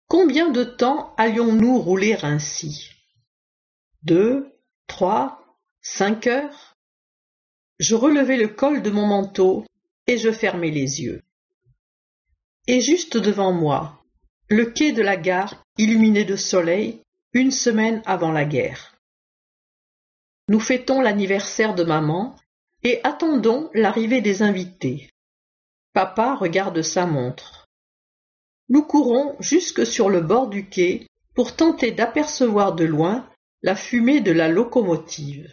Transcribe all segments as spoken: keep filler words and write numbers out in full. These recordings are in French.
Combien de temps allions-nous rouler ainsi? Deux, trois, cinq heures? Je relevai le col de mon manteau et je fermai les yeux. Et juste devant moi, le quai de la gare illuminé de soleil une semaine avant la guerre. Nous fêtons l'anniversaire de maman et attendons l'arrivée des invités. Papa regarde sa montre. Nous courons jusque sur le bord du quai pour tenter d'apercevoir de loin la fumée de la locomotive.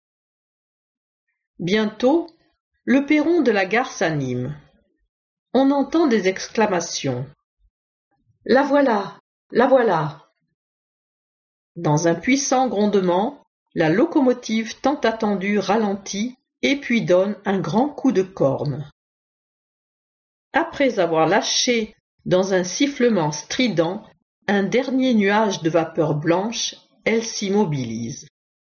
Bientôt, le perron de la gare s'anime. On entend des exclamations. « La voilà! La voilà !» Dans un puissant grondement, la locomotive tant attendue ralentit et puis donne un grand coup de corne. Après avoir lâché dans un sifflement strident un dernier nuage de vapeur blanche, elle s'immobilise.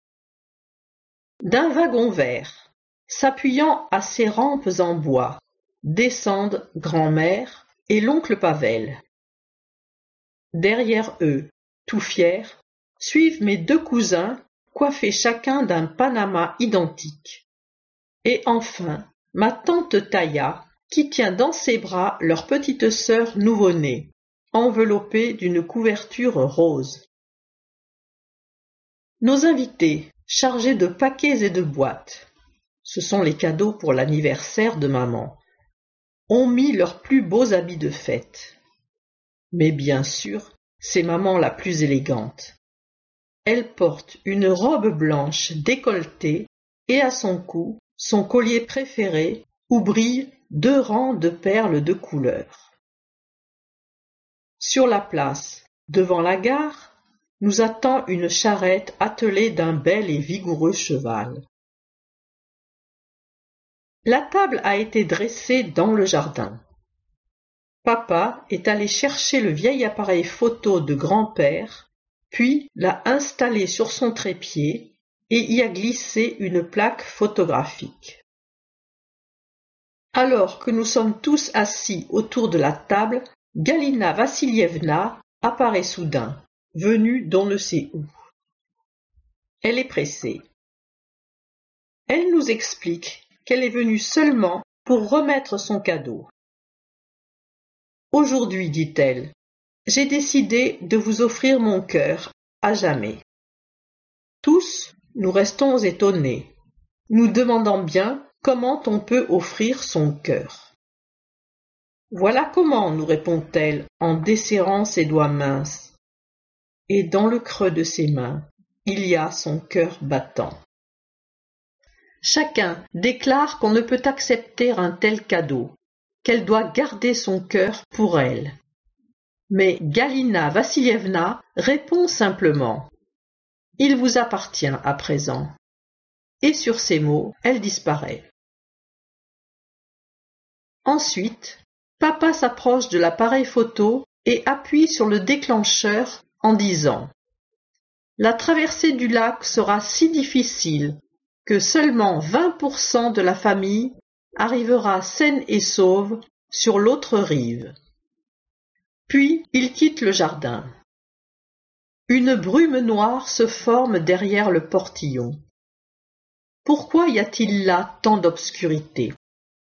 D'un wagon vert, s'appuyant à ses rampes en bois, descendent grand-mère et l'oncle Pavel. Derrière eux, tout fiers, suivent mes deux cousins, coiffés chacun d'un panama identique. Et enfin, ma tante Taïa, qui tient dans ses bras leur petite sœur nouveau-née, enveloppée d'une couverture rose. Nos invités, chargés de paquets et de boîtes, ce sont les cadeaux pour l'anniversaire de maman, ont mis leurs plus beaux habits de fête. Mais bien sûr, c'est maman la plus élégante. Elle porte une robe blanche décolletée et à son cou, son collier préféré où brillent deux rangs de perles de couleur. Sur la place, devant la gare, nous attend une charrette attelée d'un bel et vigoureux cheval. La table a été dressée dans le jardin. Papa est allé chercher le vieil appareil photo de grand-père, puis l'a installé sur son trépied et y a glissé une plaque photographique. Alors que nous sommes tous assis autour de la table, Galina Vassilievna apparaît soudain, venue d'on ne sait où. Elle est pressée. Elle nous explique qu'elle est venue seulement pour remettre son cadeau. Aujourd'hui, dit-elle, j'ai décidé de vous offrir mon cœur à jamais. Tous, nous restons étonnés, nous demandant bien comment on peut offrir son cœur. Voilà comment, nous répond-elle en desserrant ses doigts minces. Et dans le creux de ses mains, il y a son cœur battant. Chacun déclare qu'on ne peut accepter un tel cadeau, qu'elle doit garder son cœur pour elle. Mais Galina Vassilievna répond simplement « Il vous appartient à présent ». Et sur ces mots, elle disparaît. Ensuite, papa s'approche de l'appareil photo et appuie sur le déclencheur en disant « La traversée du lac sera si difficile que seulement vingt pour cent de la famille arrivera saine et sauve sur l'autre rive. » Puis il quitte le jardin. Une brume noire se forme derrière le portillon. Pourquoi y a-t-il là tant d'obscurité?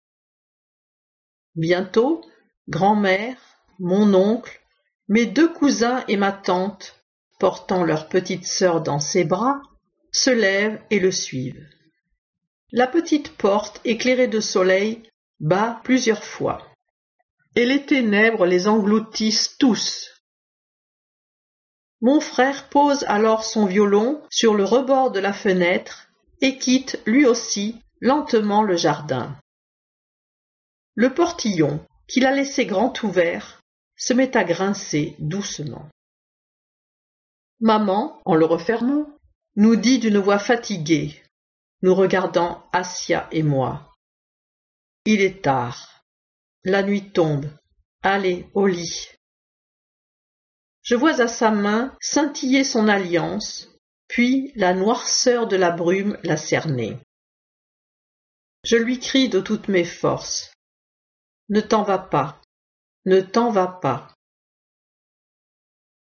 Bientôt, grand-mère, mon oncle, mes deux cousins et ma tante, portant leur petite sœur dans ses bras, se lèvent et le suivent. La petite porte, éclairée de soleil, bat plusieurs fois, et les ténèbres les engloutissent tous. Mon frère pose alors son violon sur le rebord de la fenêtre et quitte lui aussi lentement le jardin. Le portillon, qu'il a laissé grand ouvert, se met à grincer doucement. Maman, en le refermant, nous dit d'une voix fatiguée, nous regardant Assia et moi. Il est tard. La nuit tombe. Allez, au lit. Je vois à sa main scintiller son alliance, puis la noirceur de la brume la cerner. Je lui crie de toutes mes forces. Ne t'en va pas, ne t'en va pas.